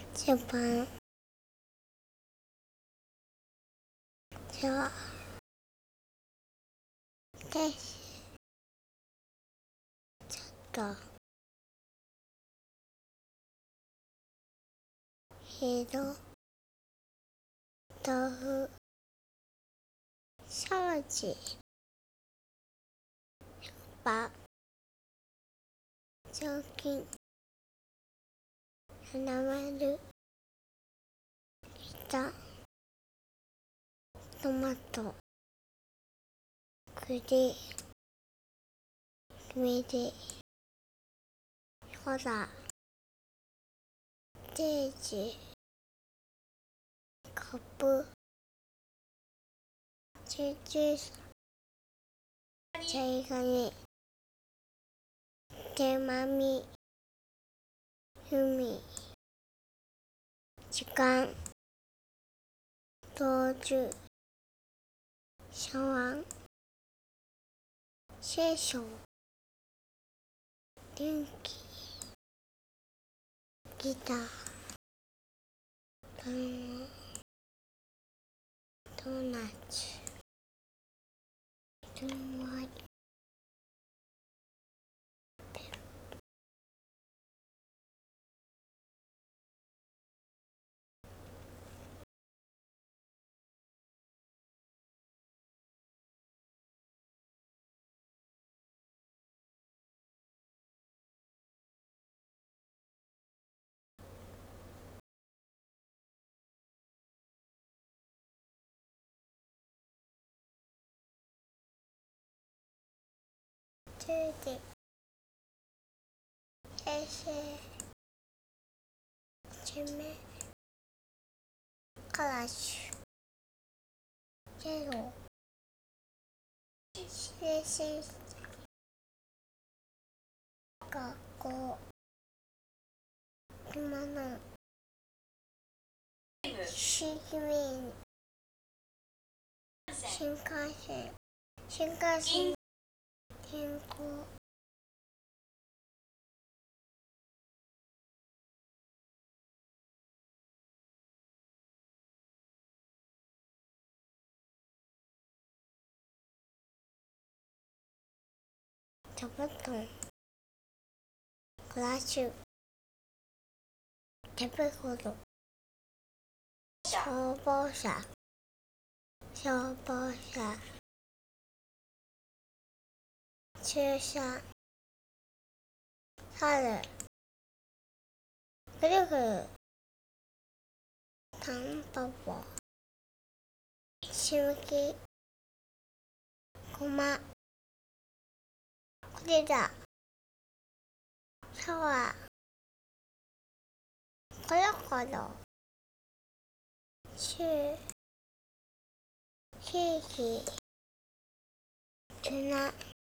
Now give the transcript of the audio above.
ジャパンじゃあ私ちょっと豆腐掃除雑巾花丸下トマト栗きりほらデージカップチューチュージャイガニ手まみ海時間道中シャワン聖書電気ギタードーナツドンワイチューディ平成一名カラッシュゼロ平成学校今の市民新幹線天候座布団クラッシュ手袋消防車注射猿ぐるぐるタンポポしぶきごまこれだシャワーコロコロシューケーキツナ